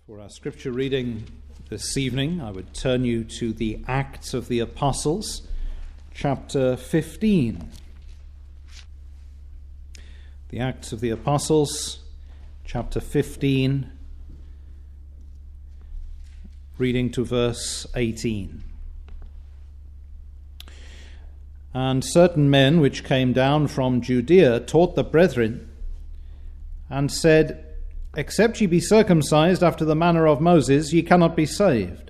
For our scripture reading this evening, I would turn you to the Acts of the Apostles, chapter 15. The Acts of the Apostles, chapter 15, reading to verse 18. And certain men which came down from Judea taught the brethren, and said, Except ye be circumcised after the manner of Moses, ye cannot be saved.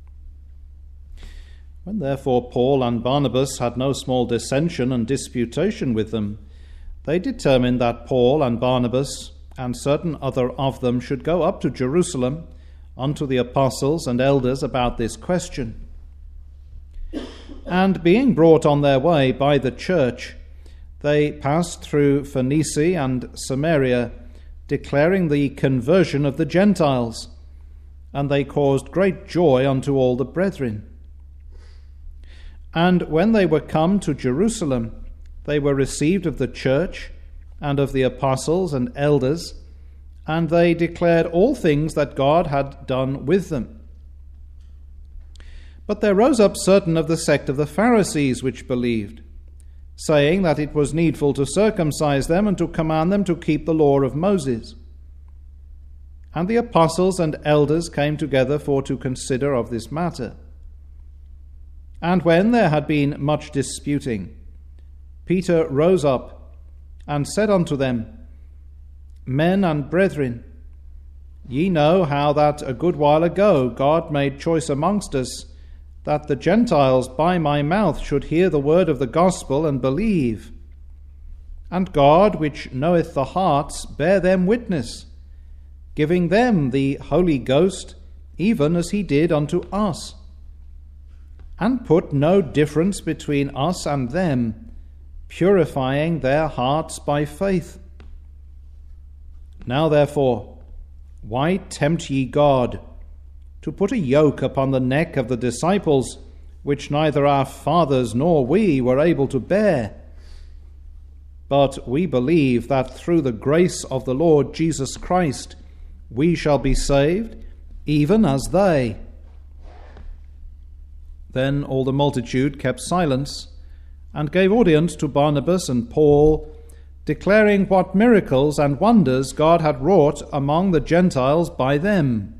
When therefore Paul and Barnabas had no small dissension and disputation with them, they determined that Paul and Barnabas and certain other of them should go up to Jerusalem unto the apostles and elders about this question. And being brought on their way by the church, they passed through Phoenicia and Samaria, declaring the conversion of the Gentiles, and they caused great joy unto all the brethren. And when they were come to Jerusalem, they were received of the church and of the apostles and elders, and they declared all things that God had done with them. But there rose up certain of the sect of the Pharisees which believed, saying that it was needful to circumcise them and to command them to keep the law of Moses. And the apostles and elders came together for to consider of this matter. And when there had been much disputing, Peter rose up and said unto them, Men and brethren, ye know how that a good while ago God made choice amongst us, that the Gentiles by my mouth should hear the word of the gospel and believe. And God, which knoweth the hearts, bare them witness, giving them the Holy Ghost, even as he did unto us, and put no difference between us and them, purifying their hearts by faith. Now therefore, why tempt ye God, to put a yoke upon the neck of the disciples, which neither our fathers nor we were able to bear? But we believe that through the grace of the Lord Jesus Christ we shall be saved, even as they. Then all the multitude kept silence, and gave audience to Barnabas and Paul, declaring what miracles and wonders God had wrought among the Gentiles by them.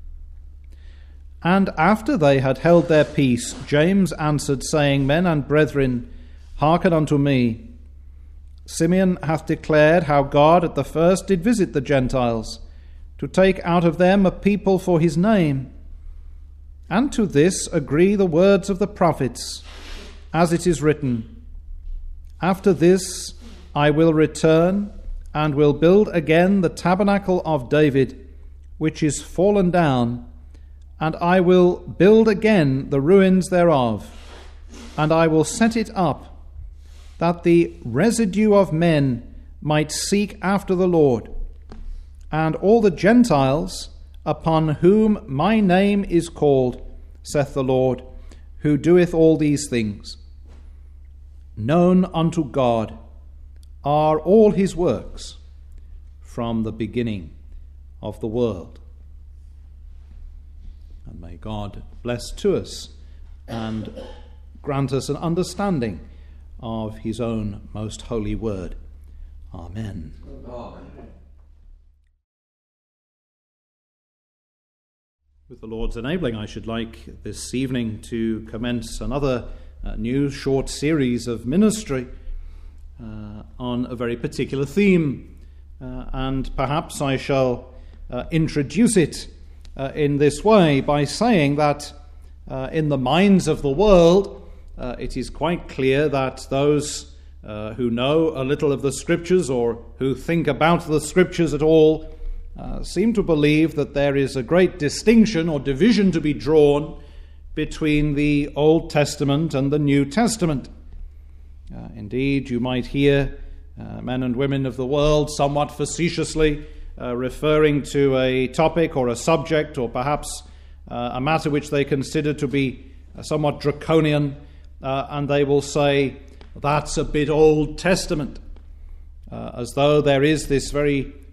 And after they had held their peace, James answered, saying, Men and brethren, hearken unto me. Simeon hath declared how God at the first did visit the Gentiles, to take out of them a people for his name. And to this agree the words of the prophets, as it is written, After this I will return, and will build again the tabernacle of David, which is fallen down, and I will build again the ruins thereof, and I will set it up, that the residue of men might seek after the Lord, and all the Gentiles upon whom my name is called, saith the Lord, who doeth all these things. Known unto God are all his works from the beginning of the world. And may God bless to us and grant us an understanding of his own most holy word. Amen. Amen. With the Lord's enabling, I should like this evening to commence another new short series of ministry on a very particular theme. And perhaps I shall introduce it in this way by saying that in the minds of the world, it is quite clear that those who know a little of the Scriptures or who think about the Scriptures at all seem to believe that there is a great distinction or division to be drawn between the Old Testament and the New Testament. Indeed, you might hear men and women of the world somewhat facetiously referring to a topic or a subject or perhaps a matter which they consider to be somewhat draconian, and they will say, that's a bit Old Testament, as though there is this very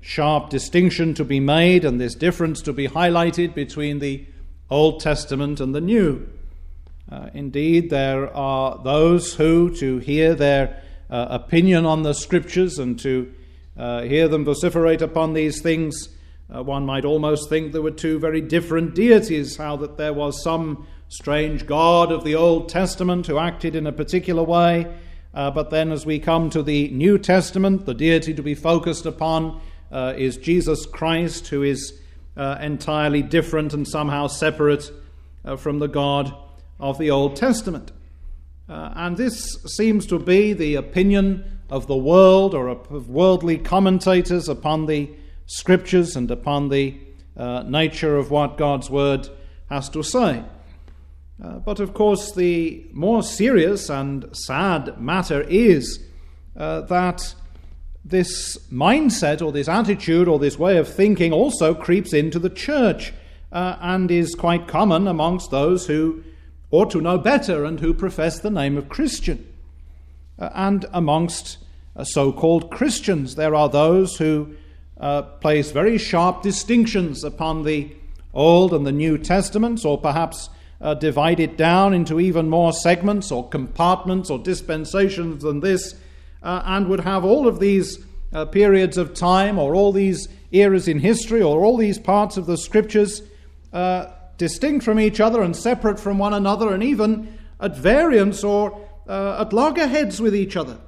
sharp distinction to be made and this difference to be highlighted between the Old Testament and the New. Indeed, there are those who, to hear their opinion on the Scriptures and to hear them vociferate upon these things, one might almost think there were two very different deities, how that there was some strange God of the Old Testament who acted in a particular way, but then as we come to the New Testament, the deity to be focused upon is Jesus Christ, who is entirely different and somehow separate from the God of the Old Testament. And this seems to be the opinion of the world or of worldly commentators upon the Scriptures and upon the nature of what God's Word has to say. But of course the more serious and sad matter is that this mindset or this attitude or this way of thinking also creeps into the church and is quite common amongst those who ought to know better and who profess the name of Christian. And amongst so-called Christians, there are those who place very sharp distinctions upon the Old and the New Testaments, or perhaps divide it down into even more segments or compartments or dispensations than this, and would have all of these periods of time or all these eras in history or all these parts of the Scriptures distinct from each other and separate from one another, and even at variance or at loggerheads with each other.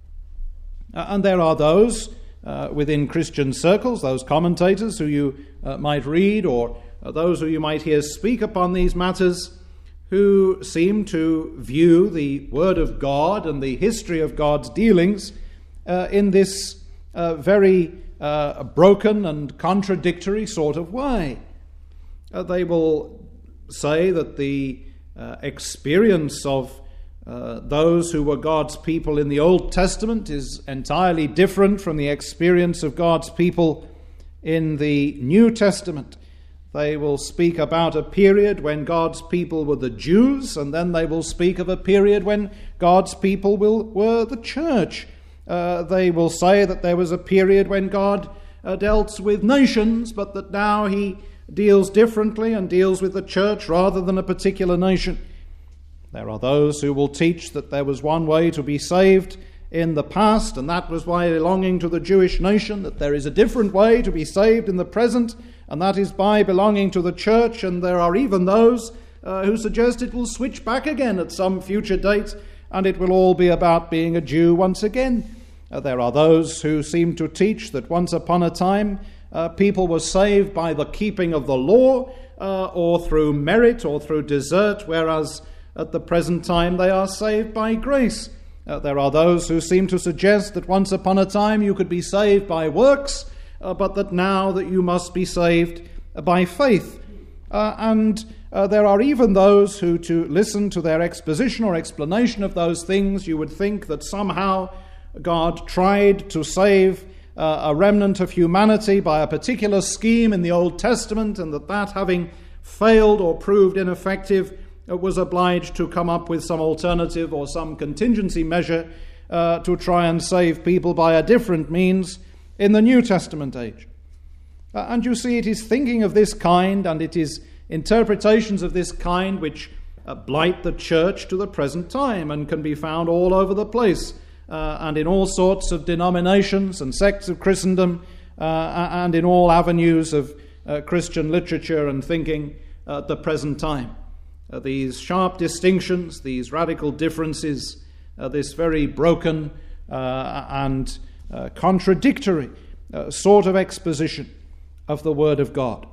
And there are those within Christian circles, those commentators who you might read, or those who you might hear speak upon these matters, who seem to view the Word of God and the history of God's dealings in this very broken and contradictory sort of way. They will say that the experience of those who were God's people in the Old Testament is entirely different from the experience of God's people in the New Testament. They will speak about a period when God's people were the Jews, and then they will speak of a period when God's people were the church. They will say that there was a period when God dealt with nations, but that now he deals differently and deals with the church rather than a particular nation. There are those who will teach that there was one way to be saved in the past, and that was by belonging to the Jewish nation, that there is a different way to be saved in the present, and that is by belonging to the church. And there are even those who suggest it will switch back again at some future date, and it will all be about being a Jew once again. There are those who seem to teach that once upon a time people were saved by the keeping of the law or through merit or through desert, whereas at the present time they are saved by grace. There are those who seem to suggest that once upon a time you could be saved by works, but that now that you must be saved by faith. And there are even those who, to listen to their exposition or explanation of those things, you would think that somehow God tried to save a remnant of humanity by a particular scheme in the Old Testament, and that having failed or proved ineffective, was obliged to come up with some alternative or some contingency measure to try and save people by a different means in the New Testament age. And you see, it is thinking of this kind, and it is interpretations of this kind which blight the church to the present time and can be found all over the place and in all sorts of denominations and sects of Christendom and in all avenues of Christian literature and thinking at the present time. These sharp distinctions, these radical differences, this very broken and contradictory sort of exposition of the Word of God.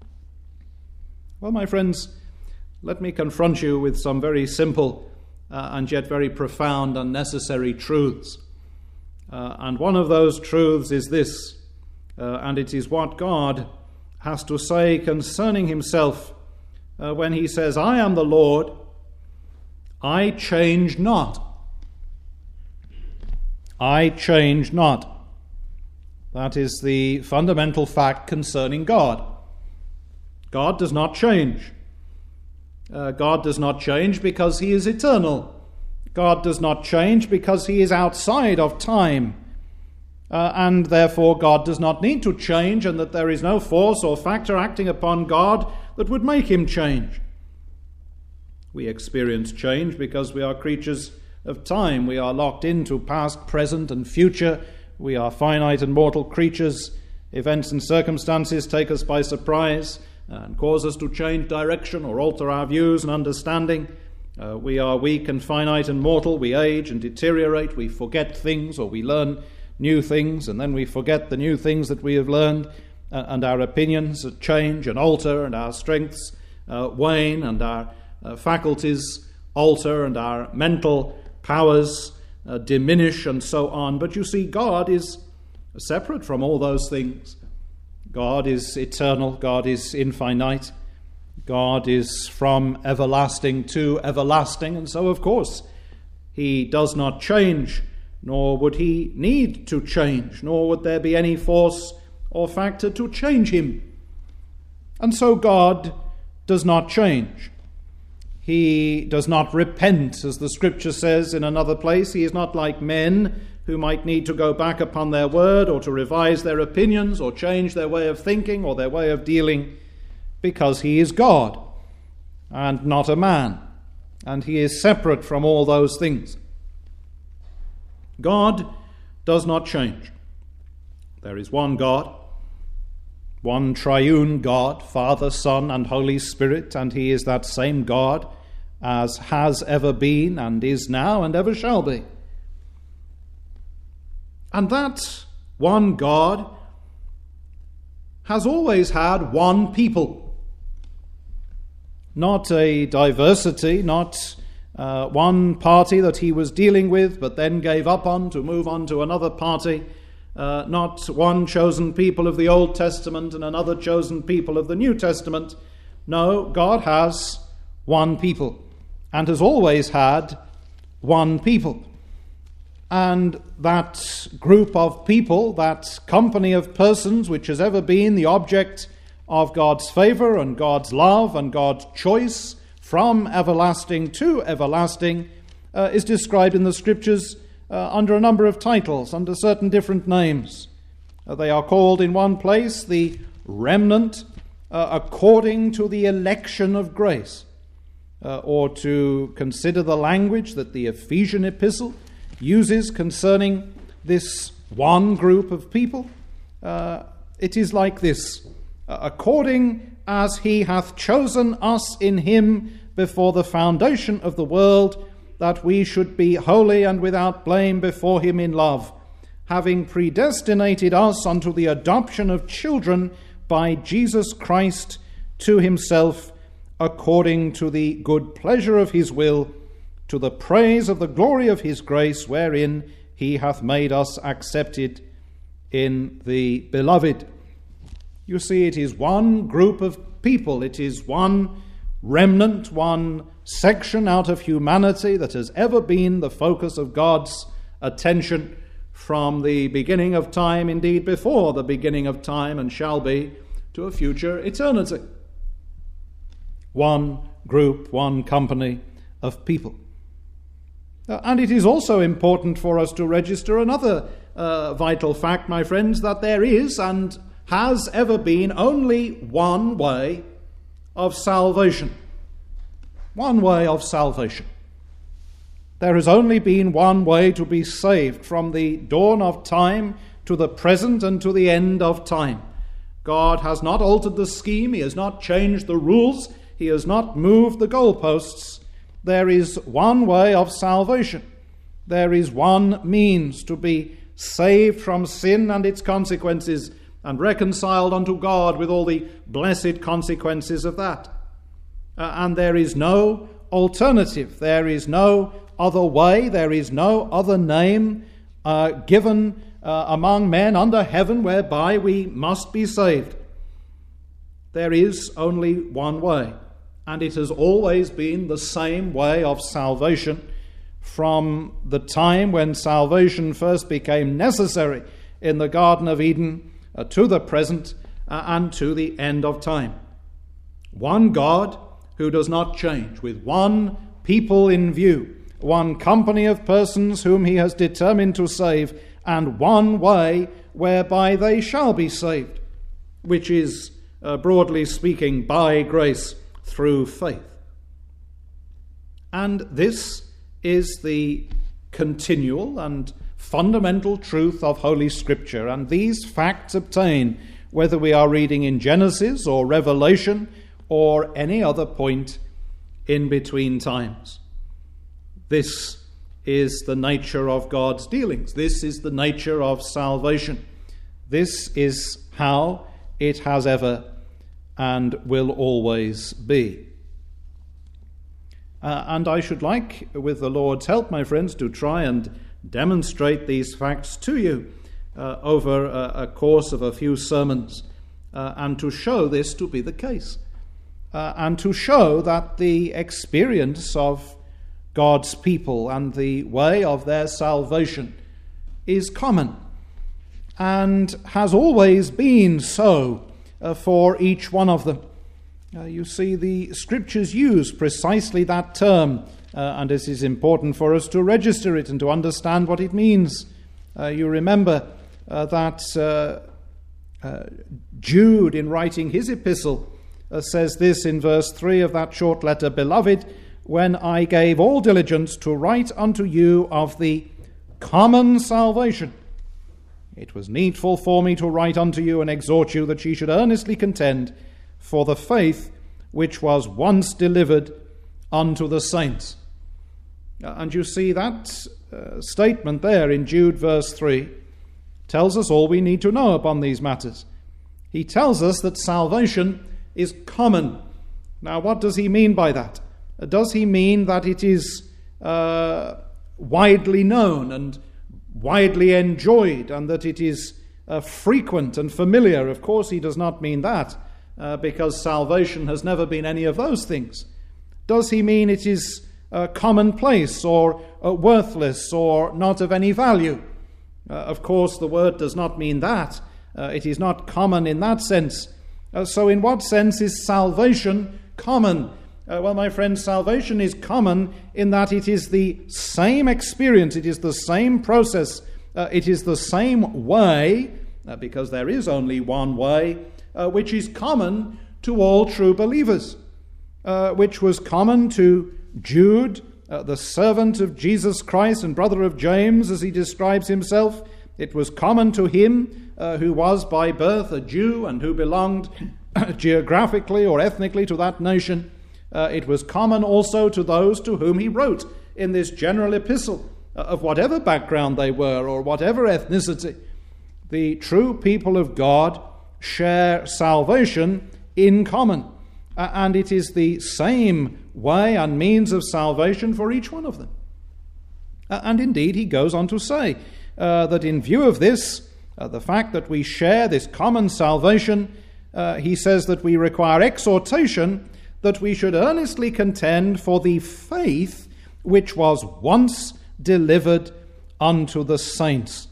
Well, my friends, let me confront you with some very simple and yet very profound and necessary truths. And one of those truths is this, and it is what God has to say concerning himself when he says, "I am the Lord, I change not. I change not." That is the fundamental fact concerning God. God does not change. God does not change because he is eternal. God does not change because he is outside of time. and therefore God does not need to change, and that there is no force or factor acting upon God that would make him change. We experience change because we are creatures of time. We are locked into past, present, and future. We are finite and mortal creatures. Events and circumstances take us by surprise and cause us to change direction or alter our views and understanding. We are weak and finite and mortal. We age and deteriorate. We forget things, or we learn new things, and then we forget the new things that we have learned, and our opinions change and alter, and our strengths wane, and our faculties alter, and our mental powers diminish, and so on. But you see, God is separate from all those things. God is eternal. God is infinite. God is from everlasting to everlasting, and so, of course, he does not change, nor would he need to change, nor would there be any force or factor to change him. And so God does not change. He does not repent, as the scripture says in another place. He is not like men who might need to go back upon their word, or to revise their opinions, or change their way of thinking or their way of dealing, because he is God and not a man, and he is separate from all those things. God does not change. There is one God, one triune God, Father, Son, and Holy Spirit, and he is that same God as has ever been, and is now, and ever shall be. And that one God has always had one people. Not a diversity, not one party that he was dealing with but then gave up on to move on to another party. Not one chosen people of the Old Testament and another chosen people of the New Testament. No, God has one people, and has always had one people. And that group of people, that company of persons which has ever been the object of God's favour and God's love and God's choice from everlasting to everlasting, is described in the Scriptures under a number of titles, under certain different names. They are called in one place the remnant according to the election of grace. Or to consider the language that the Ephesian epistle uses concerning this one group of people, it is like this: according as he hath chosen us in him before the foundation of the world, that we should be holy and without blame before him in love, having predestinated us unto the adoption of children by Jesus Christ to himself, according to the good pleasure of his will, to the praise of the glory of his grace, wherein he hath made us accepted in the beloved. You see, it is one group of people, it is one remnant, one section out of humanity that has ever been the focus of God's attention from the beginning of time, indeed before the beginning of time, and shall be to a future eternity. One group, one company of people. And it is also important for us to register another vital fact, my friends, that there is and has ever been only one way of salvation. One way of salvation. There has only been one way to be saved from the dawn of time to the present and to the end of time. God has not altered the scheme. He has not changed the rules. He has not moved the goalposts. There is one way of salvation. There is one means to be saved from sin and its consequences and reconciled unto God with all the blessed consequences of that. And there is no alternative. There is no other way. There is no other name given among men under heaven whereby we must be saved. There is only one way. And it has always been the same way of salvation from the time when salvation first became necessary in the Garden of Eden to the present and to the end of time. One God who does not change, with one people in view, one company of persons whom he has determined to save, and one way whereby they shall be saved, which is, broadly speaking, by grace through faith. And this is the continual and fundamental truth of Holy Scripture, and these facts obtain whether we are reading in Genesis or Revelation or any other point in between times. This is the nature of God's dealings. This is the nature of salvation. This is how it has ever and will always be. And I should like, with the Lord's help, my friends, to try and demonstrate these facts to you over a course of a few sermons, and to show this to be the case, and to show that the experience of God's people and the way of their salvation is common and has always been so for each one of them. You see, the Scriptures use precisely that term, and it is important for us to register it and to understand what it means. You remember that Jude, in writing his epistle, says this in verse 3 of that short letter: "Beloved, when I gave all diligence to write unto you of the common salvation, it was needful for me to write unto you and exhort you that ye should earnestly contend for the faith which was once delivered unto the saints." And you see that statement there in Jude verse 3 tells us all we need to know upon these matters. He tells us that salvation is common. Now, what does he mean by that? Does he mean that it is widely known and widely enjoyed, and that it is frequent and familiar? Of course, he does not mean that, because salvation has never been any of those things. Does he mean it is commonplace or worthless or not of any value? Of course, the word does not mean that. It is not common in that sense. So in what sense is salvation common? Well, my friends, salvation is common in that it is the same experience, it is the same process, it is the same way, because there is only one way, which is common to all true believers, which was common to Jude, the servant of Jesus Christ and brother of James, as he describes himself. It was common to him who was by birth a Jew and who belonged geographically or ethnically to that nation. It was common also to those to whom he wrote in this general epistle, of whatever background they were or whatever ethnicity. The true people of God share salvation in common, and it is the same way and means of salvation for each one of them. And indeed, he goes on to say that in view of this, the fact that we share this common salvation, he says that we require exhortation that we should earnestly contend for the faith which was once delivered unto the saints.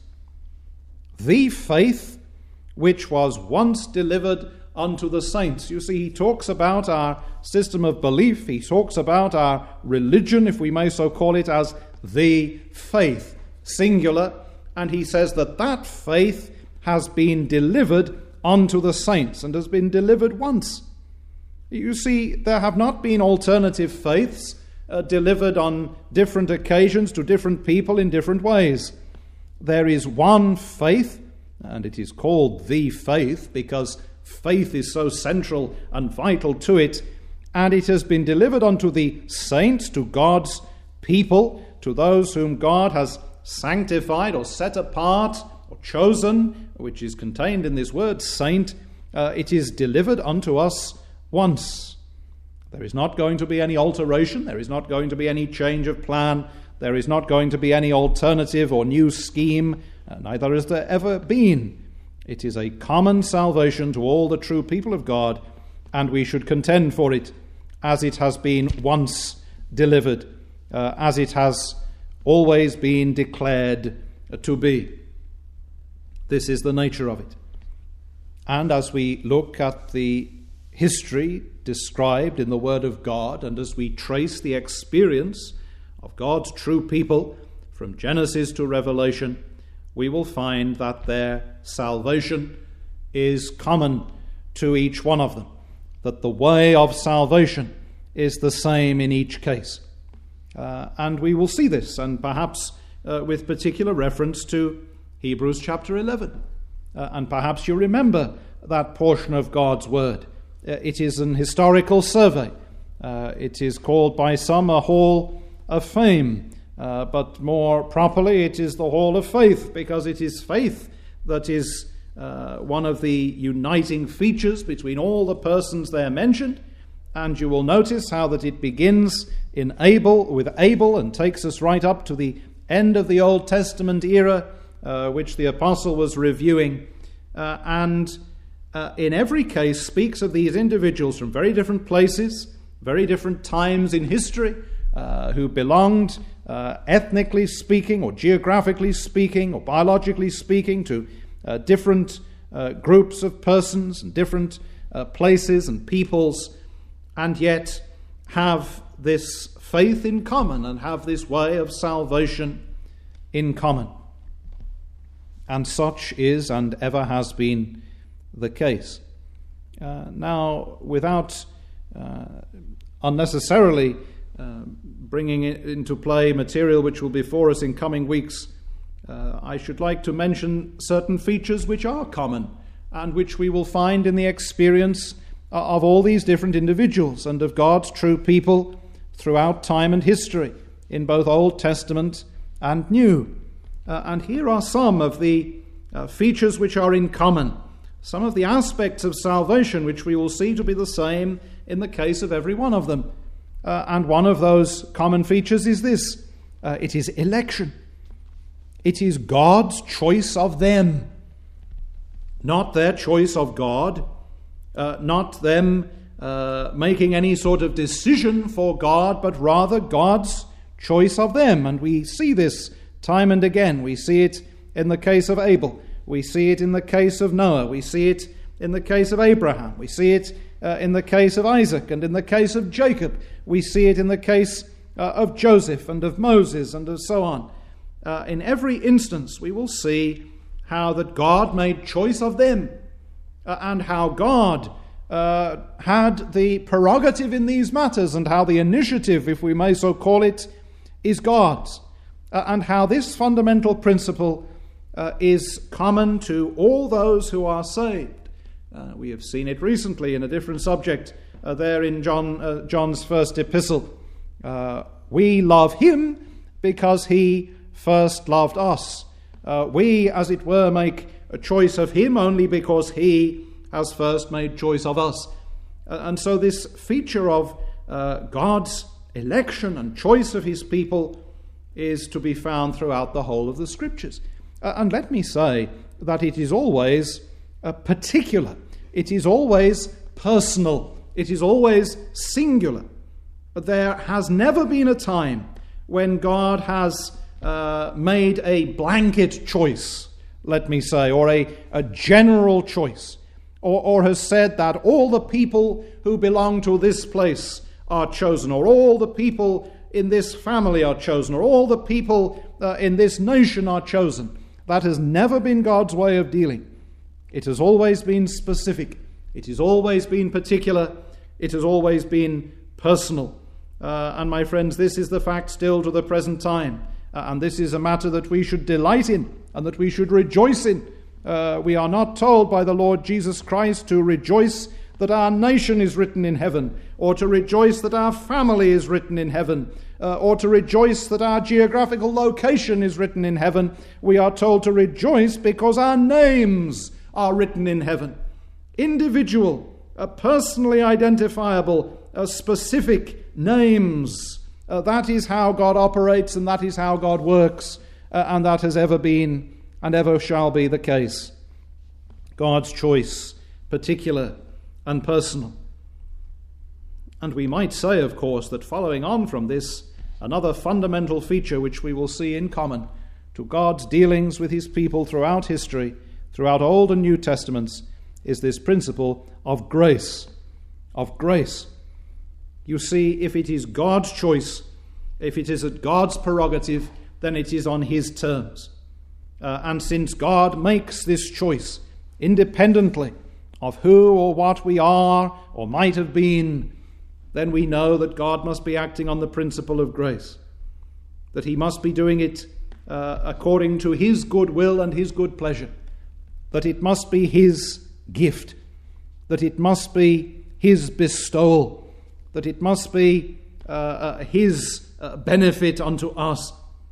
The faith which was once delivered unto the saints. You see, he talks about our system of belief, he talks about our religion, if we may so call it, as the faith, singular, and he says that that faith has been delivered unto the saints and has been delivered once. You see, there have not been alternative faiths delivered on different occasions to different people in different ways. There is one faith, and it is called the faith because faith is so central and vital to it, and it has been delivered unto the saints, to God's people, to those whom God has sanctified or set apart or chosen, which is contained in this word saint. It is delivered unto us once. There is not going to be any alteration, there is not going to be any change of plan, there is not going to be any alternative or new scheme, neither has there ever been. It is a common salvation to all the true people of God, and we should contend for it as it has been once delivered, as it has always been declared to be. This is the nature of it. And as we look at the history described in the Word of God, and as we trace the experience of God's true people from Genesis to Revelation, we will find that their salvation is common to each one of them, that the way of salvation is the same in each case. And we will see this, and perhaps with particular reference to Hebrews chapter 11. And perhaps you remember that portion of God's word. It is an historical survey. It is called by some a hall of fame, but more properly it is the hall of faith, because it is faith that is one of the uniting features between all the persons there mentioned. And you will notice how that it begins with Abel and takes us right up to the end of the Old Testament era, which the apostle was reviewing, and in every case speaks of these individuals from very different places, very different times in history, who belonged ethnically speaking or geographically speaking or biologically speaking to different groups of persons and different places and peoples, and yet have this faith in common and have this way of salvation in common. And such is and ever has been the case. Now, without unnecessarily bringing into play material which will be for us in coming weeks, I should like to mention certain features which are common and which we will find in the experience of all these different individuals and of God's true people throughout time and history, in both Old Testament and New. And here are some of the features which are in common, some of the aspects of salvation which we will see to be the same in the case of every one of them. And one of those common features is this: it is election. It is God's choice of them, not their choice of God, not them making any sort of decision for God, but rather God's choice of them. And we see this time and again. We see it in the case of Abel. We see it in the case of Noah. We see it in the case of Abraham. We see it in the case of Isaac and in the case of Jacob. We see it in the case of Joseph and of Moses and of so on. In every instance, we will see how that God made choice of them and how God had the prerogative in these matters, and how the initiative, if we may so call it, is God's, and how this fundamental principle is common to all those who are saved. We have seen it recently in a different subject there in John's first epistle. We love him because he first loved us. We, as it were, make a choice of him only because he has first made choice of us. And so this feature of God's election and choice of his people is to be found throughout the whole of the Scriptures. And let me say that it is always particular. It is always personal. It is always singular. There has never been a time when God has made a blanket choice, let me say, or a general choice, or has said that all the people who belong to this place are chosen, or all the people in this family are chosen, or all the people in this nation are chosen. That has never been God's way of dealing. It has always been specific. It has always been particular. It has always been personal. And my friends, this is the fact still to the present time. And this is a matter that we should delight in and that we should rejoice in. We are not told by the Lord Jesus Christ to rejoice that our nation is written in heaven, or to rejoice that our family is written in heaven, or to rejoice that our geographical location is written in heaven. We are told to rejoice because our names are written in heaven. Individual, personally identifiable, specific names. That is how God operates, and that is how God works, and that has ever been and ever shall be the case. God's choice, particular and personal. And we might say, of course, that following on from this, another fundamental feature which we will see in common to God's dealings with his people throughout history, throughout Old and New Testaments, is this principle of grace. Of grace. You see, if it is God's choice, if it is at God's prerogative, then it is on his terms. And since God makes this choice independently of who or what we are or might have been, then we know that God must be acting on the principle of grace, that he must be doing it according to his good will and his good pleasure, that it must be his gift, that it must be his bestowal, that it must be his benefit unto us.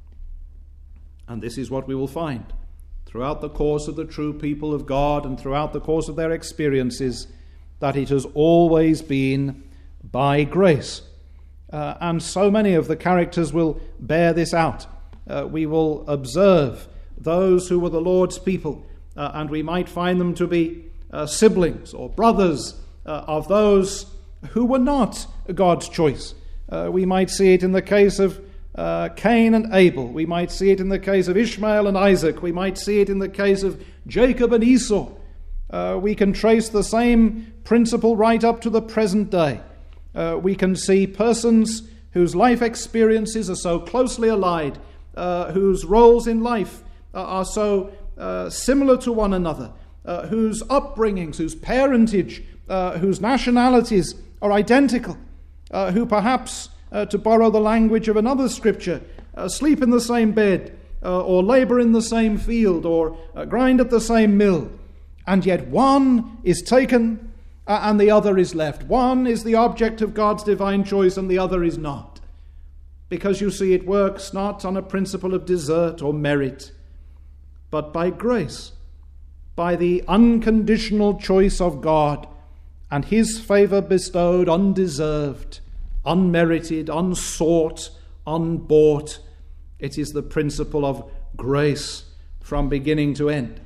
And this is what we will find throughout the course of the true people of God and throughout the course of their experiences, that it has always been by grace. And so many of the characters will bear this out. We will observe those who were the Lord's people, and we might find them to be siblings or brothers of those who were not God's choice. We might see it in the case of Cain and Abel. We might see it in the case of Ishmael and Isaac. We might see it in the case of Jacob and Esau. We can trace the same principle right up to the present day. We can see persons whose life experiences are so closely allied, whose roles in life are so similar to one another, whose upbringings, whose parentage, whose nationalities are identical, who perhaps, to borrow the language of another scripture, sleep in the same bed, or labour in the same field, or grind at the same mill, and yet one is taken and the other is left. One is the object of God's divine choice and the other is not. Because you see, it works not on a principle of desert or merit, but by grace, by the unconditional choice of God and his favour bestowed undeserved, unmerited, unsought, unbought. It is the principle of grace from beginning to end.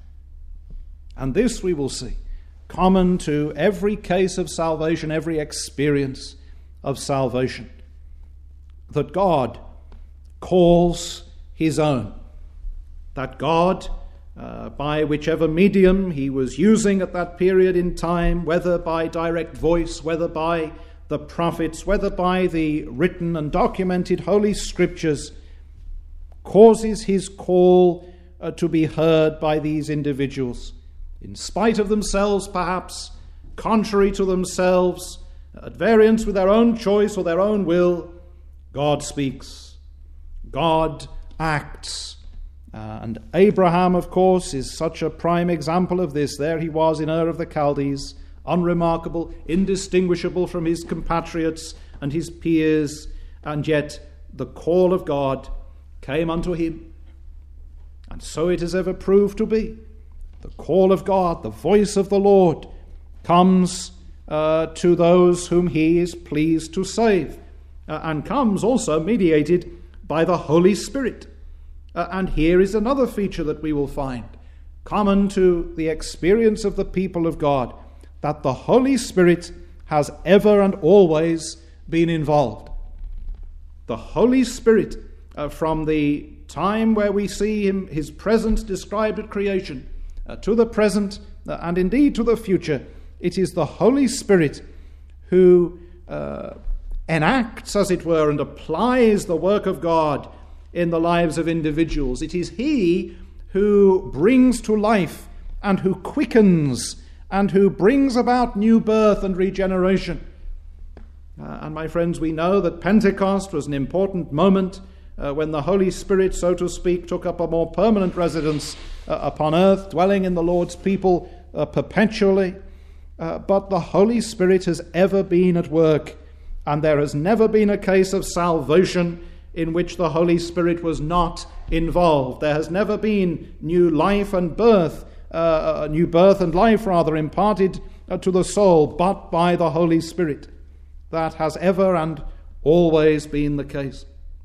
And this we will see common to every case of salvation, every experience of salvation, that God calls his own, that God, by whichever medium he was using at that period in time, whether by direct voice, whether by the prophets, whether by the written and documented Holy Scriptures, causes his call to be heard by these individuals. In spite of themselves, perhaps, contrary to themselves, at variance with their own choice or their own will, God speaks. God acts. And Abraham, of course, is such a prime example of this. There he was in Ur of the Chaldees, unremarkable, indistinguishable from his compatriots and his peers, and yet the call of God came unto him. And so it has ever proved to be. The call of God, the voice of the Lord, comes to those whom he is pleased to save, and comes also mediated by the Holy Spirit. And here is another feature that we will find, common to the experience of the people of God, that the Holy Spirit has ever and always been involved. The Holy Spirit, from the time where we see him, his presence described at creation, to the present, and indeed to the future, it is the Holy Spirit who enacts, as it were, and applies the work of God in the lives of individuals. It is he who brings to life and who quickens and who brings about new birth and regeneration. And my friends, we know that Pentecost was an important moment when the Holy Spirit, so to speak, took up a more permanent residence upon earth, dwelling in the Lord's people perpetually. But the Holy Spirit has ever been at work, and there has never been a case of salvation in which the Holy Spirit was not involved. There has never been new life and birth, new birth and life rather, imparted to the soul, but by the Holy Spirit. That has ever and always been the case.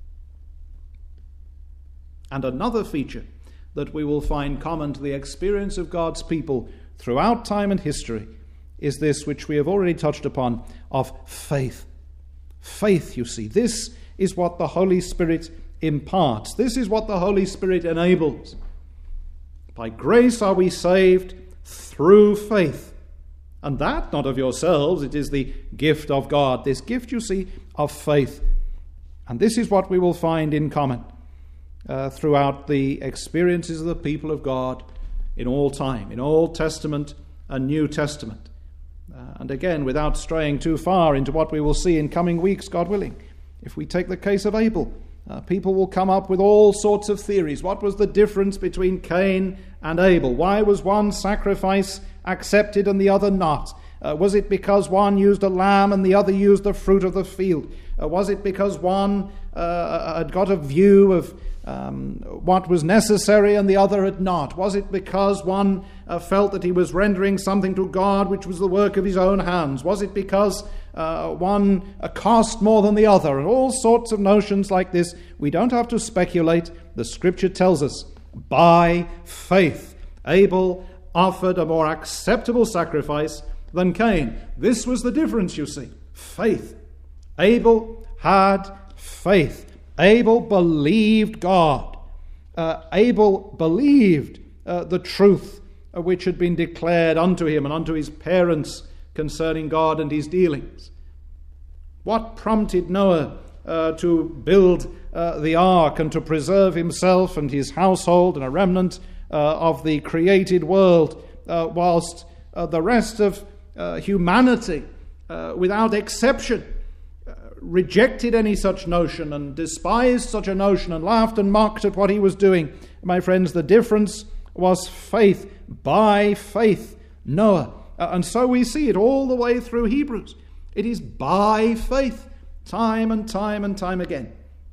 And another feature that we will find common to the experience of God's people throughout time and history is this which we have already touched upon, of faith. Faith, you see, this is what the Holy Spirit imparts. This is what the Holy Spirit enables. By grace are we saved through faith. And that, not of yourselves, it is the gift of God. This gift, you see, of faith. And this is what we will find in common. throughout the experiences of the people of God in all time, in Old Testament and New Testament. And again, without straying too far into what we will see in coming weeks, God willing, if we take the case of Abel, people will come up with all sorts of theories. What was the difference between Cain and Abel? Why was one sacrifice accepted and the other not? Was it because one used a lamb and the other used the fruit of the field? Was it because one had got a view of what was necessary and the other had not? Was it because one felt that he was rendering something to God which was the work of his own hands? Was it because one cost more than the other? And all sorts of notions like this. We don't have to speculate. The Scripture tells us, by faith, Abel offered a more acceptable sacrifice than Cain. This was the difference, you see. Faith. Abel had faith. Abel believed God. Abel believed the truth which had been declared unto him and unto his parents concerning God and his dealings. What prompted Noah to build the ark and to preserve himself and his household and a remnant of the created world, whilst the rest of humanity, without exception, rejected any such notion and despised such a notion and laughed and mocked at what he was doing? My friends, the difference was faith. By faith, Noah. And so we see it all the way through Hebrews. It is by faith, time and time and time again.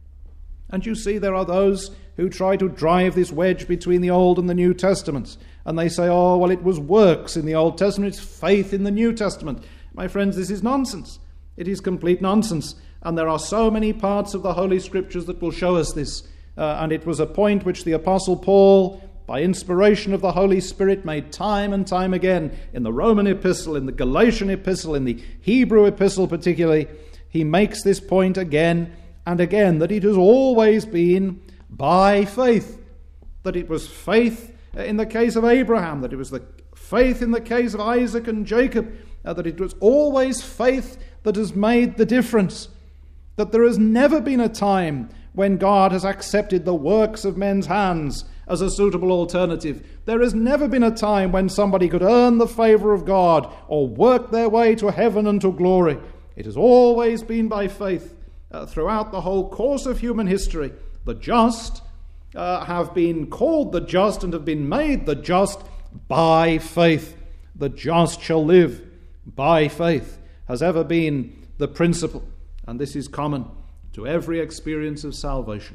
And you see there are those who try to drive this wedge between the Old and the New Testaments. And they say, oh, well, it was works in the Old Testament, it's faith in the New Testament. My friends, this is nonsense. It is complete nonsense. And there are so many parts of the Holy Scriptures that will show us this. And it was a point which the Apostle Paul, by inspiration of the Holy Spirit, made time and time again in the Roman epistle, in the Galatian epistle, in the Hebrew epistle particularly. He makes this point again and again, that it has always been by faith. That it was faith in the case of Abraham, that it was the faith in the case of Isaac and Jacob, that it was always faith that has made the difference. That there has never been a time when God has accepted the works of men's hands as a suitable alternative. There has never been a time when somebody could earn the favor of God or work their way to heaven and to glory. It has always been by faith throughout the whole course of human history. The just have been called the just and have been made the just by faith. The just shall live by faith has ever been the principle, and this is common to every experience of salvation.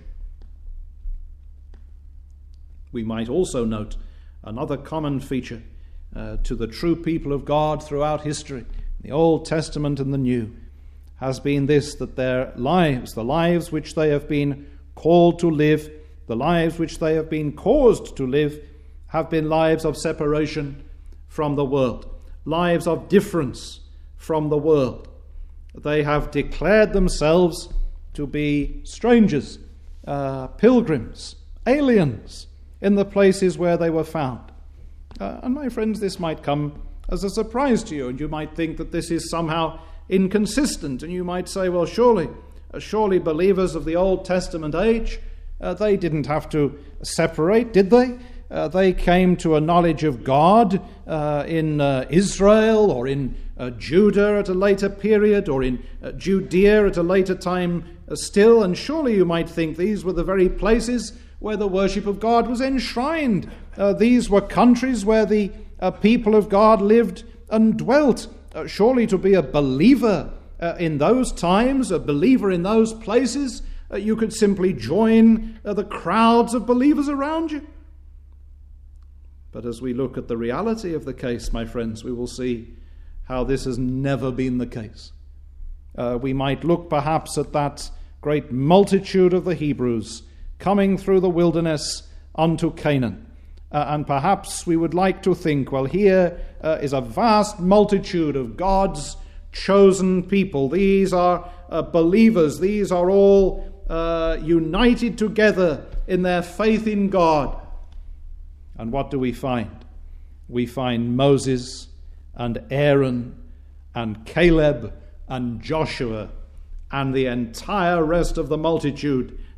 We might also note another common feature to the true people of God throughout history, the Old Testament and the New, has been this, that their lives, the lives which they have been called to live, the lives which they have been caused to live, have been lives of separation from the world, lives of difference from the world. They have declared themselves to be strangers, pilgrims, aliens in the places where they were found. And my friends, this might come as a surprise to you, and you might think that this is somehow inconsistent, and you might say, well, surely believers of the Old Testament age, they didn't have to separate, did they? They came to a knowledge of God in Israel or in Judah at a later period, or in Judea at a later time still, and surely you might think these were the very places where the worship of God was enshrined. These were countries where the people of God lived and dwelt. Surely to be a believer in those times, a believer in those places, you could simply join the crowds of believers around you. But as we look at the reality of the case, my friends, we will see how this has never been the case. We might look perhaps at that great multitude of the Hebrews coming through the wilderness unto Canaan. And perhaps we would like to think, well, here is a vast multitude of God's chosen people. These are believers. These are all united together in their faith in God. And what do we find? We find Moses and Aaron and Caleb and Joshua and the entire rest of the multitude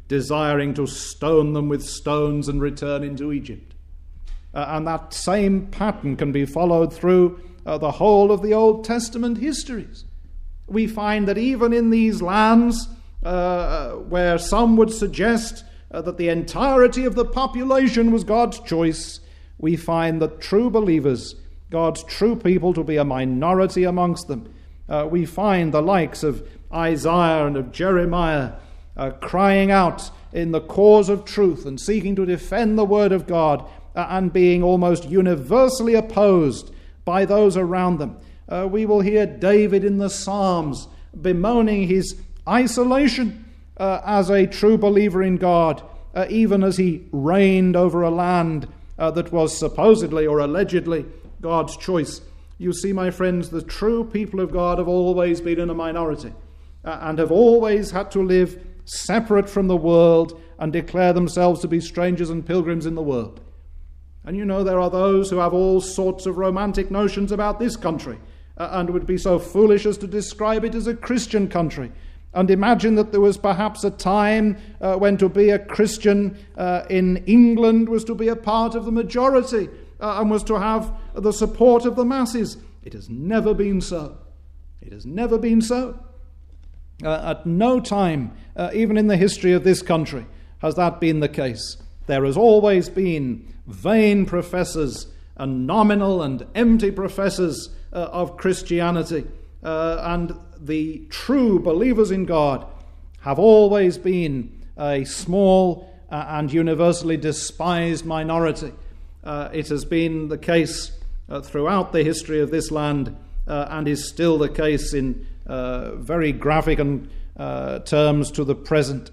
desiring to stone them with stones and return into Egypt. And that same pattern can be followed through the whole of the Old Testament histories. We find that even in these lands where some would suggest that the entirety of the population was God's choice, we find that true believers, God's true people, to be a minority amongst them. We find the likes of Isaiah and of Jeremiah crying out in the cause of truth and seeking to defend the word of God and being almost universally opposed by those around them. We will hear David in the Psalms bemoaning his isolation as a true believer in God, even as he reigned over a land that was supposedly or allegedly God's choice. You see, my friends, the true people of God have always been in a minority and have always had to live separate from the world and declare themselves to be strangers and pilgrims in the world. And you know, there are those who have all sorts of romantic notions about this country and would be so foolish as to describe it as a Christian country and imagine that there was perhaps a time when to be a Christian in England was to be a part of the majority and was to have the support of the masses. It has never been so. It has never been so. At no time, even in the history of this country, has that been the case. There has always been vain professors and nominal and empty professors of Christianity. And the true believers in God have always been a small and universally despised minority. It has been the case throughout the history of this land and is still the case in very graphic terms to the present.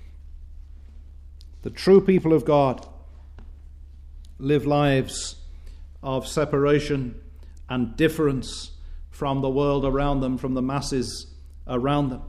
The true people of God live lives of separation and difference from the world around them, from the masses around them.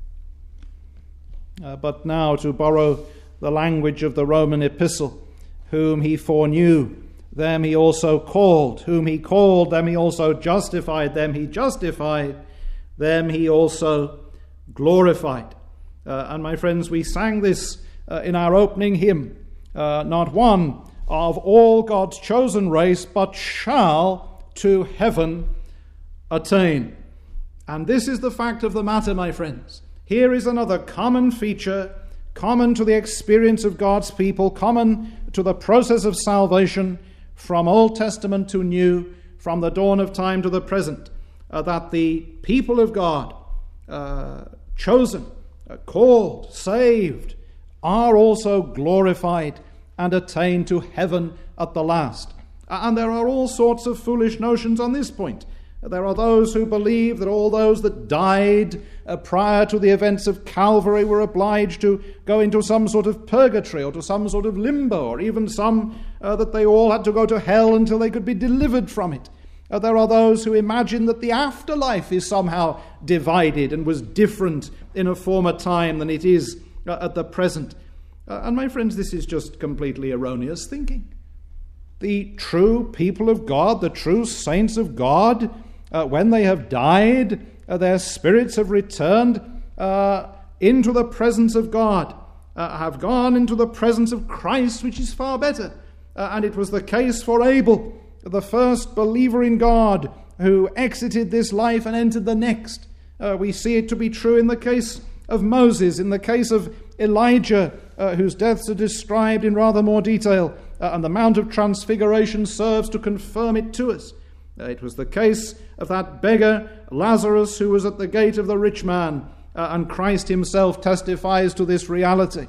But now, to borrow the language of the Roman epistle, whom he foreknew, them he also called. Whom he called, them he also justified. Them he justified, them he also glorified. And my friends, we sang this in our opening hymn. Not one of all God's chosen race, but shall to heaven attain. And this is the fact of the matter, my friends. Here is another common feature, common to the experience of God's people, common to the process of salvation from Old Testament to New, from the dawn of time to the present, that the people of God, chosen, called, saved, are also glorified and attain to heaven at the last. And there are all sorts of foolish notions on this point. There are those who believe that all those that died prior to the events of Calvary were obliged to go into some sort of purgatory or to some sort of limbo, or even some that they all had to go to hell until they could be delivered from it. There are those who imagine that the afterlife is somehow divided and was different in a former time than it is at the present. And my friends, this is just completely erroneous thinking. The true people of God, the true saints of God, when they have died, their spirits have returned into the presence of God, have gone into the presence of Christ, which is far better. And it was the case for Abel, the first believer in God, who exited this life and entered the next. We see it to be true in the case of Moses, in the case of Elijah, whose deaths are described in rather more detail, and the Mount of Transfiguration serves to confirm it to us. It was the case of that beggar Lazarus, who was at the gate of the rich man, and Christ himself testifies to this reality.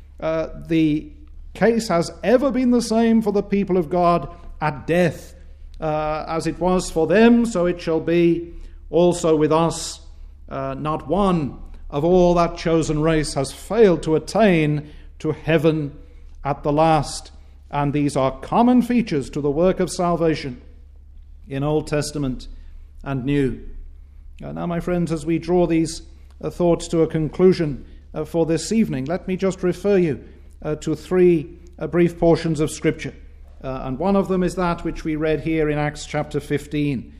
The case has ever been the same for the people of God at death. As it was for them, so it shall be also with us. Not one of all that chosen race has failed to attain to heaven at the last. And these are common features to the work of salvation in Old Testament and New. Now, my friends, as we draw these thoughts to a conclusion for this evening, let me just refer you to three brief portions of Scripture. And one of them is that which we read here in Acts chapter 15.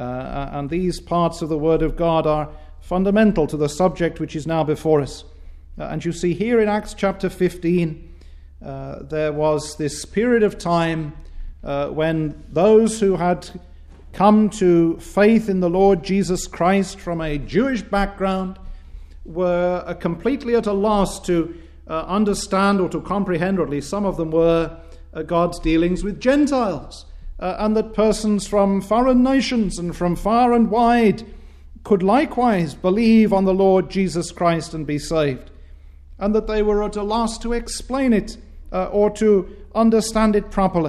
And these parts of the Word of God are fundamental to the subject which is now before us. And you see here in Acts chapter 15, there was this period of time when those who had come to faith in the Lord Jesus Christ from a Jewish background were completely at a loss to understand or to comprehend, or at least some of them were, God's dealings with Gentiles, and that persons from foreign nations and from far and wide could likewise believe on the Lord Jesus Christ and be saved, and that they were at a loss to explain it or to understand it properly.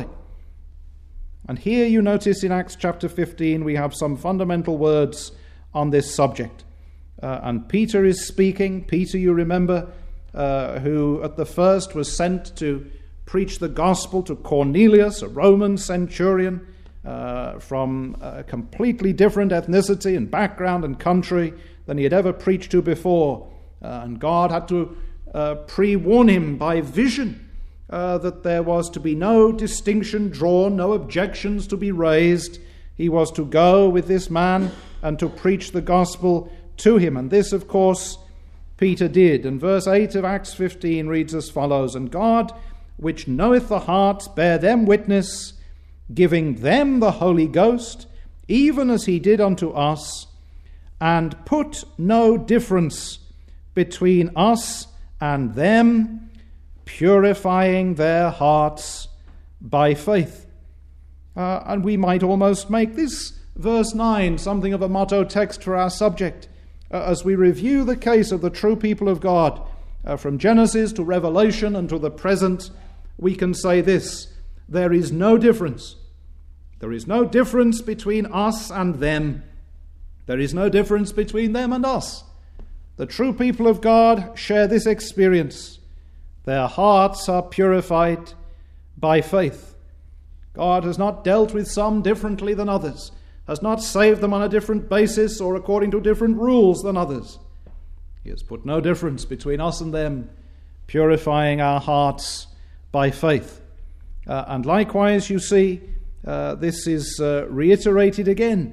And here you notice in Acts chapter 15 we have some fundamental words on this subject. And Peter is speaking. Peter, you remember, who at the first was sent to preach the gospel to Cornelius, a Roman centurion from a completely different ethnicity and background and country than he had ever preached to before. And God had to pre-warn him by vision that there was to be no distinction drawn, no objections to be raised. He was to go with this man and to preach the gospel to him. And this, of course, Peter did. And verse 8 of Acts 15 reads as follows: "And God, which knoweth the hearts, bare them witness, giving them the Holy Ghost, even as he did unto us, and put no difference between us and them, purifying their hearts by faith." And we might almost make this verse 9 something of a motto text for our subject. As we review the case of the true people of God, from Genesis to Revelation and to the present, we can say this: there is no difference. There is no difference between us and them. There is no difference between them and us. The true people of God share this experience. Their hearts are purified by faith. God has not dealt with some differently than others, has not saved them on a different basis or according to different rules than others. He has put no difference between us and them, purifying our hearts by faith. And likewise, you see, this is reiterated again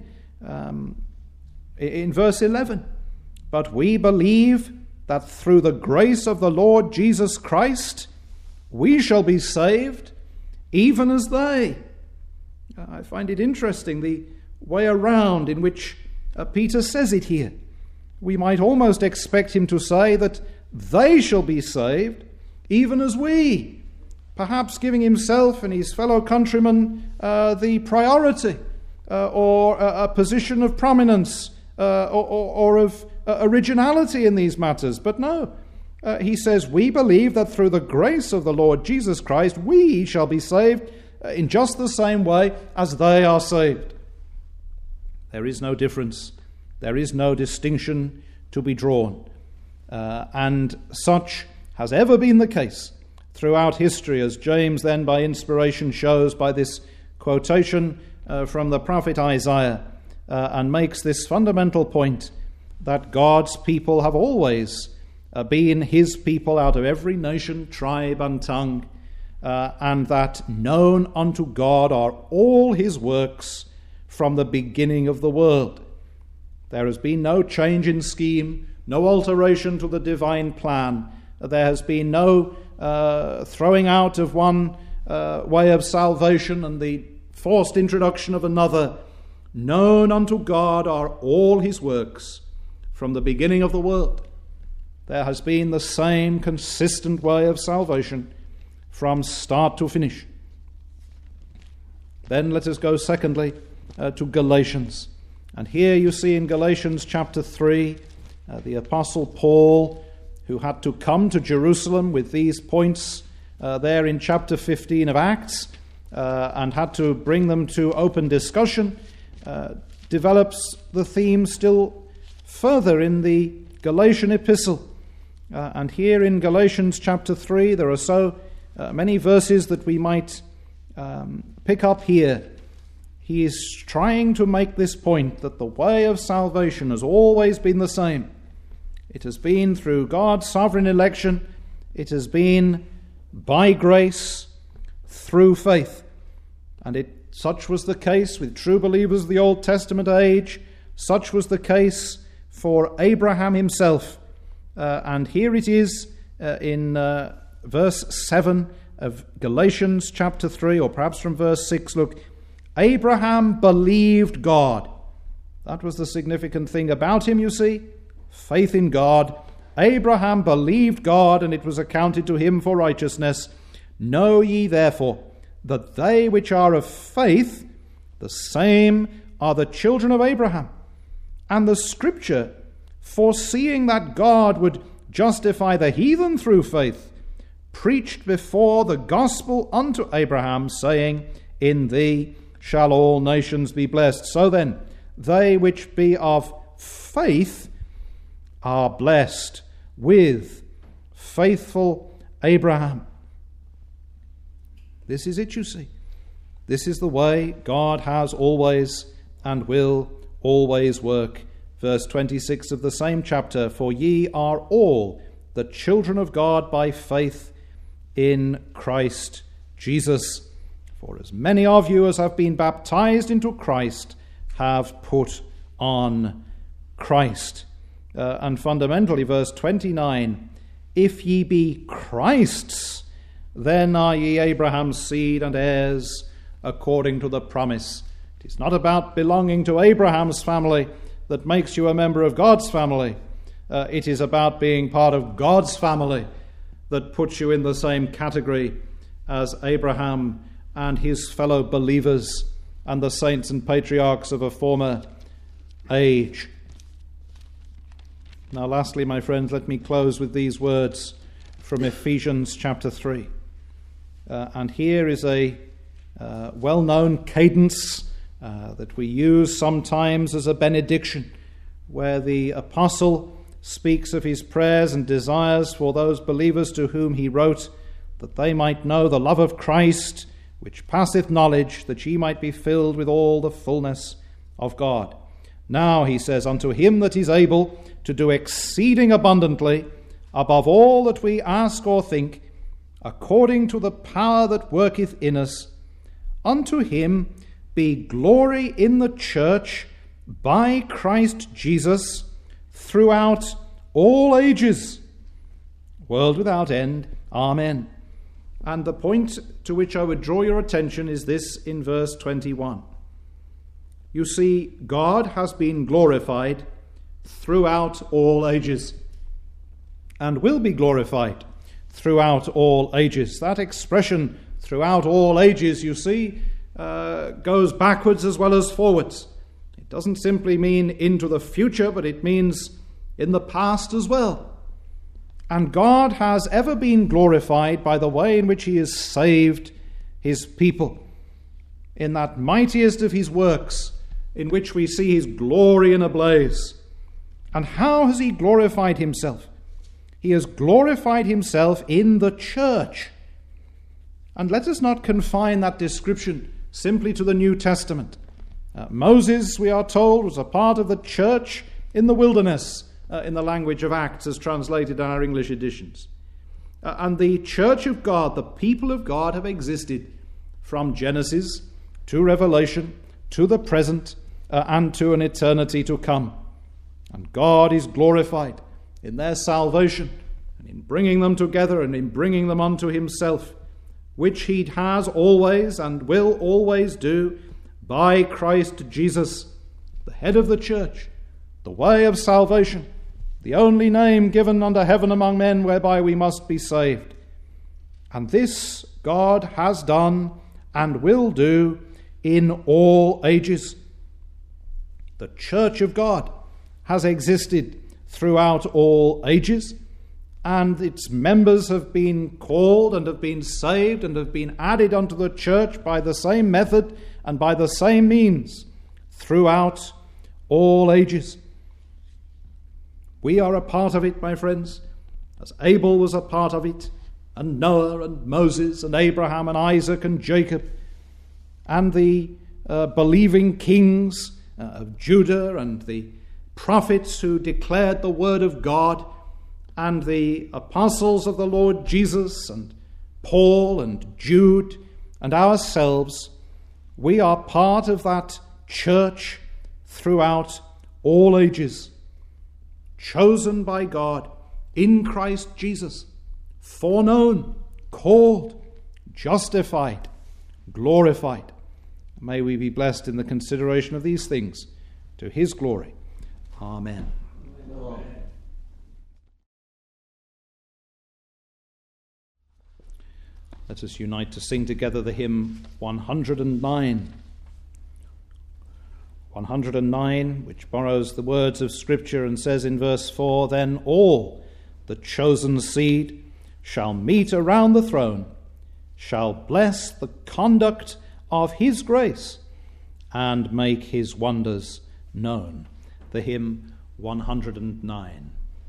in verse 11. "But we believe that through the grace of the Lord Jesus Christ we shall be saved, even as they." I find it interesting, the way around in which Peter says it here. We might almost expect him to say that they shall be saved, even as we, perhaps giving himself and his fellow countrymen the priority or a position of prominence or of originality in these matters. But no, he says, we believe that through the grace of the Lord Jesus Christ, we shall be saved in just the same way as they are saved. There is no difference. There is no distinction to be drawn. And such has ever been the case throughout history, as James then by inspiration shows by this quotation from the prophet Isaiah, and makes this fundamental point that God's people have always been his people out of every nation, tribe, and tongue, and that known unto God are all his works from the beginning of the world. There has been no change in scheme, no alteration to the divine plan. There has been no throwing out of one way of salvation and the forced introduction of another. Known unto God are all his works from the beginning of the world. There has been the same consistent way of salvation from start to finish. Then let us go secondly to Galatians. And here you see in Galatians chapter 3, the Apostle Paul, who had to come to Jerusalem with these points there in chapter 15 of Acts, and had to bring them to open discussion, develops the theme still further in the Galatian epistle. And here in Galatians chapter 3, there are so many verses that we might pick up here. He is trying to make this point that the way of salvation has always been the same. It has been through God's sovereign election. It has been by grace through faith. And such was the case with true believers of the Old Testament age. Such was the case for Abraham himself. And here it is in verse 7 of Galatians chapter 3, or perhaps from verse 6. Look, Abraham believed God. That was the significant thing about him, you see. Faith in God. Abraham believed God, and it was accounted to him for righteousness. Know ye therefore that they which are of faith, the same are the children of Abraham. And the Scripture, foreseeing that God would justify the heathen through faith, preached before the gospel unto Abraham, saying, In thee shall all nations be blessed. So then, they which be of faith are blessed with faithful Abraham. This is it, you see. This is the way God has always and will always work. Verse 26 of the same chapter, For ye are all the children of God by faith in Christ Jesus. For as many of you as have been baptized into Christ have put on Christ. And fundamentally, verse 29, If ye be Christ's, then are ye Abraham's seed and heirs according to the promise. It is not about belonging to Abraham's family that makes you a member of God's family. It is about being part of God's family that puts you in the same category as Abraham and his fellow believers and the saints and patriarchs of a former age. Now, lastly, my friends, let me close with these words from Ephesians chapter 3. And here is a well-known cadence that we use sometimes as a benediction, where the apostle speaks of his prayers and desires for those believers to whom he wrote, that they might know the love of Christ, which passeth knowledge, that ye might be filled with all the fullness of God. Now, he says, unto him that is able to do exceeding abundantly, above all that we ask or think, according to the power that worketh in us, unto him be glory in the church by Christ Jesus throughout all ages, world without end. Amen. And the point to which I would draw your attention is this in verse 21. You see, God has been glorified throughout all ages and will be glorified throughout all ages. That expression, throughout all ages, you see, goes backwards as well as forwards. It doesn't simply mean into the future, but it means in the past as well. And God has ever been glorified by the way in which he has saved his people. In that mightiest of his works, in which we see his glory in a blaze. And how has he glorified himself? He has glorified himself in the church. And let us not confine that description simply to the New Testament. Moses, we are told, was a part of the church in the wilderness, in the language of Acts as translated in our English editions. And the church of God, the people of God, have existed from Genesis to Revelation to the present and to an eternity to come. And God is glorified in their salvation and in bringing them together and in bringing them unto himself, which he has always and will always do by Christ Jesus, the head of the church, the way of salvation, the only name given under heaven among men whereby we must be saved. And this God has done and will do in all ages. The church of God has existed throughout all ages, and its members have been called and have been saved and have been added unto the church by the same method and by the same means throughout all ages. We are a part of it, my friends, as Abel was a part of it, and Noah and Moses and Abraham and Isaac and Jacob, and the believing kings of Judah and the prophets who declared the word of God, and the apostles of the Lord Jesus and Paul and Jude and ourselves. We are part of that church throughout all ages, chosen by God, in Christ Jesus, foreknown, called, justified, glorified. May we be blessed in the consideration of these things to his glory. Amen. Amen. Let us unite to sing together the hymn 109. 109, which borrows the words of Scripture and says in verse 4, "Then all the chosen seed shall meet around the throne, shall bless the conduct of his grace, and make his wonders known." The hymn 109.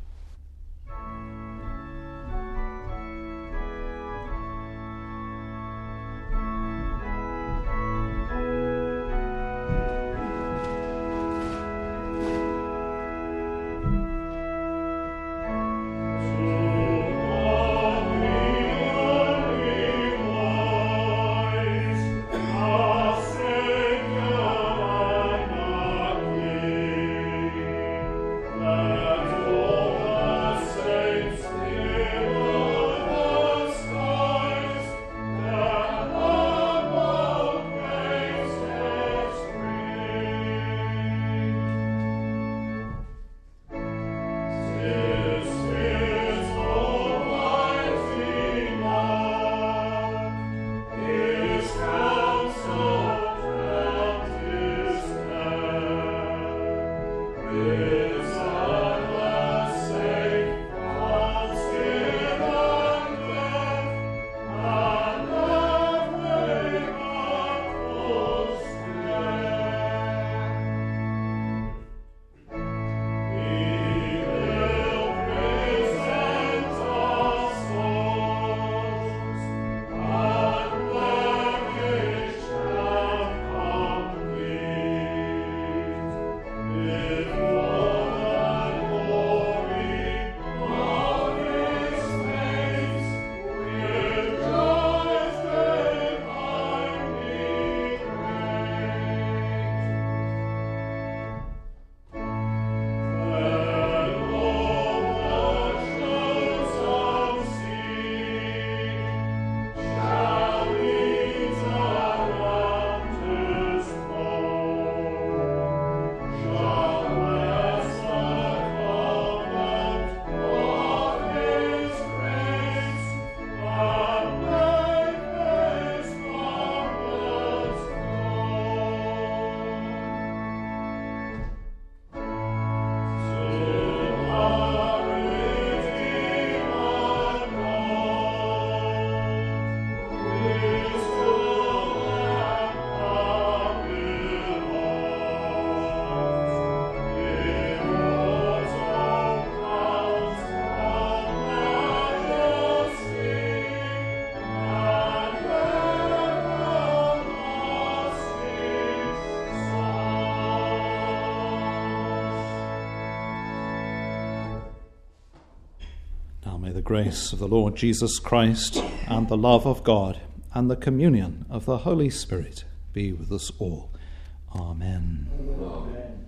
The grace of the Lord Jesus Christ and the love of God and the communion of the Holy Spirit be with us all. Amen. Amen.